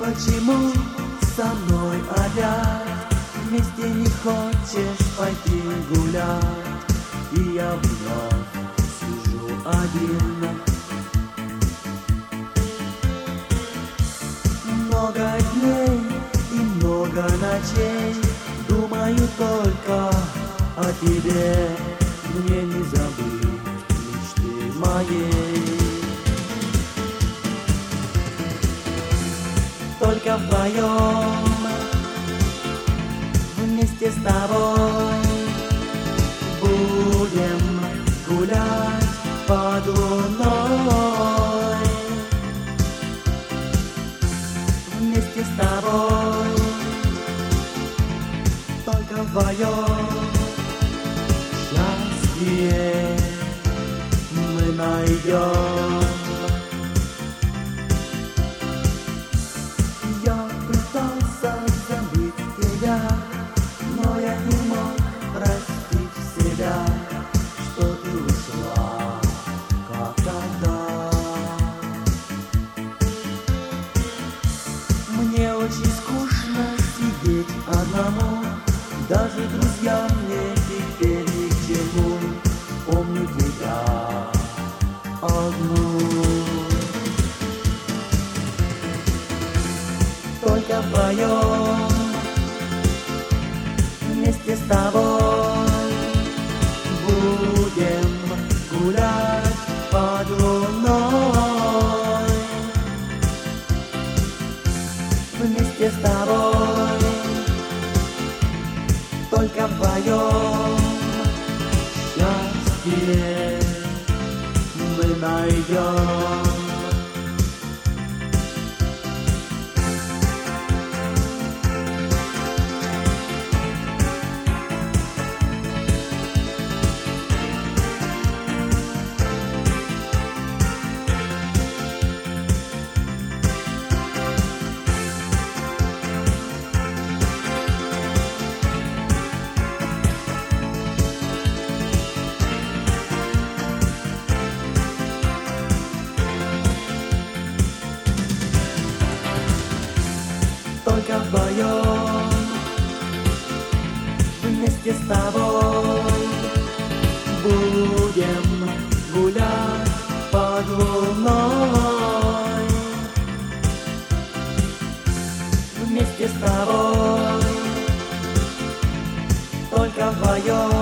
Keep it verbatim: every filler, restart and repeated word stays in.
Почему со мной опять вместе не хочешь пойти гулять? И я вновь сижу один. Много дней и много ночей думаю только о тебе. Мне не забыть мечты моей. Только вдвоем, вместе с тобой будем гулять под луной. Вместе с тобой, только вдвоем, счастье мы найдем. Я пытался забыть тебя, но я не мог простить себя, что ты ушла, как тогда. Мне очень скучно сидеть одному, даже друзья мне теперь ни к чему. Помню тебя одну. Только вдвоем, вместе с тобой будем гулять под луной. Вместе с тобой, только вдвоем, счастье мы найдем. Только вдвоем, вместе с тобой будем гулять под луной. Вместе с тобой, только вдвоем.